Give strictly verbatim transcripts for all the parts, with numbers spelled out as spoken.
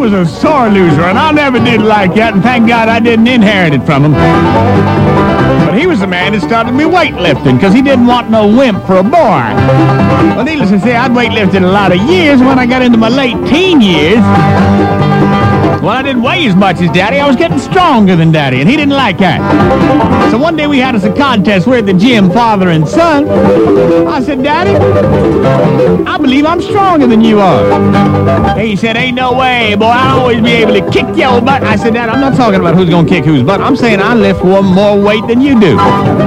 was a sore loser, and I never did like that, and thank God I didn't inherit it from him. But he was the man that started me weightlifting, because he didn't want no wimp for a boy. Well, needless to say, I'd weightlifted a lot of years. When I got into my late teen years, well, I didn't weigh as much as Daddy. I was getting stronger than Daddy, and he didn't like that. So one day we had us a contest. We're at the gym, father and son. I said, Daddy, I believe I'm stronger than you are. He said, ain't no way, boy. I'll always be able to kick your butt. I said, Dad, I'm not talking about who's going to kick whose butt. I'm saying I lift one more weight than you do.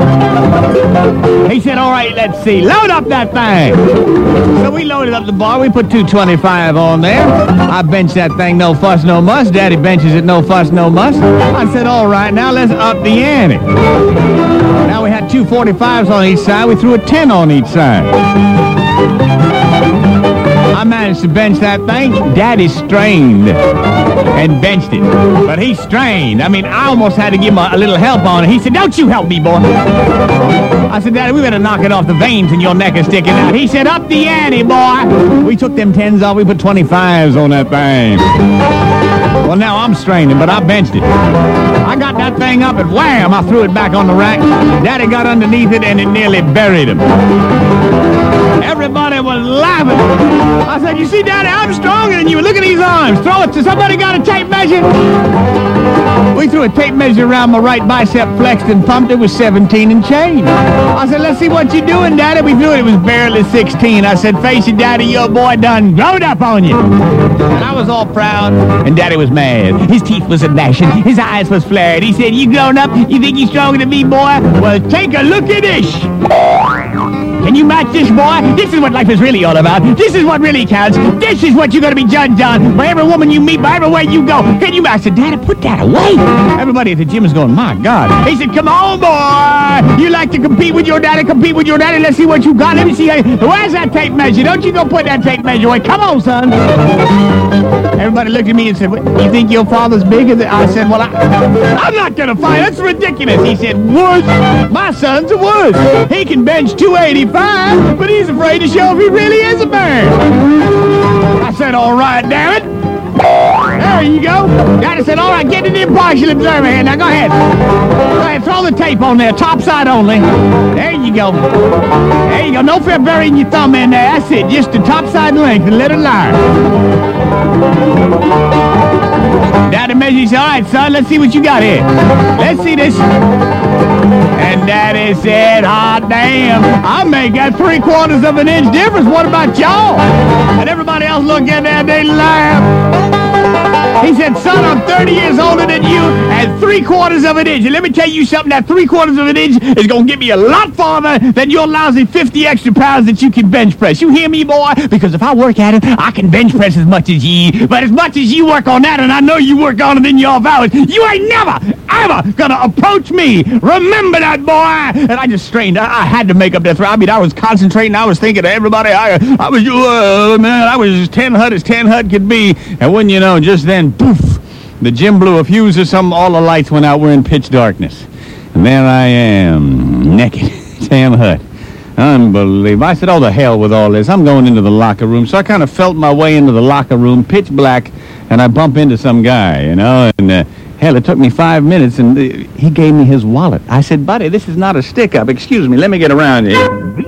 He said, all right, let's see. Load up that thing. So we loaded up the bar. We put two twenty-five on there. I benched that thing, no fuss, no muss. Daddy benches it, no fuss, no muss. I said, all right, now let's up the ante. Now we had two forty-fives on each side. We threw a ten on each side. I managed to bench that thing. Daddy strained and benched it. But he strained. I mean, I almost had to give him a, a little help on it. He said, don't you help me, boy. I said, Daddy, we better knock it off. The veins in your neck are sticking out. He said, up the ante, boy. We took them tens off. We put twenty-fives on that thing. Well, now I'm straining, but I benched it. I got that thing up and wham, I threw it back on the rack. Daddy got underneath it and it nearly buried him. Everybody was laughing. I said, you see, Daddy, I'm stronger than you. Look at these arms. Throw it to somebody. Got a tape measure? We threw a tape measure around my right bicep, flexed and pumped. It was seventeen and change. I said, let's see what you're doing, Daddy. We threw it. It was barely sixteen. I said, face it, Daddy, your boy done growed up on you. And I was all proud, and Daddy was mad. His teeth was a-gnashing. His eyes was flared. He said, you grown up? You think you stronger than me, boy? Well, take a look at this. Can you match this, boy? This is what life is really all about. This is what really counts. This is what you're going to be judged on by every woman you meet, by everywhere you go. Can you match it? Daddy, put that away. Everybody at the gym is going, my God. He said, come on, boy. You like to compete with your daddy, compete with your daddy. Let's see what you got. Let me see. Where's that tape measure? Don't you go put that tape measure away. Come on, son. Everybody looked at me and said, what, you think your father's bigger than... I said, well, I, I'm not going to fight. That's ridiculous. He said, Woods, my son's a Woods. He can bench two eighty-five, but he's afraid to show if he really is a man. I said, all right, damn it. There you go. Daddy said, all right, get an impartial observer here. Now, go ahead. Go ahead, throw the tape on there, top side only. There you go. There you go. No fear burying your thumb in there. That's it. Just the top side length and let it lie. Daddy measured. He said, all right, son, let's see what you got here. Let's see this. And Daddy said, hot damn, I make that three quarters of an inch difference. What about y'all? And everybody else looked at that, they laughed. He said, son, I'm thirty years older than you and three quarters of an inch. And let me tell you something, that three quarters of an inch is going to get me a lot farther than your lousy fifty extra pounds that you can bench press. You hear me, boy? Because if I work at it, I can bench press as much as ye. But as much as you work on that, and I know you work on it in your hours, you ain't never, ever gonna approach me. Remember that, boy. And I just strained. I, I had to make up that throw. I mean, I was concentrating. I was thinking of everybody. I, I was, uh, man, I was as ten hut as ten hut could be. And wouldn't you know, just then, poof, the gym blew a fuse or something. All the lights went out. We're in pitch darkness. And there I am, naked, ten hut. Unbelievable. I said, oh, the hell with all this. I'm going into the locker room. So I kind of felt my way into the locker room, pitch black, and I bump into some guy, you know, and uh, hell, it took me five minutes, and uh, he gave me his wallet. I said, buddy, this is not a stick-up. Excuse me, let me get around here.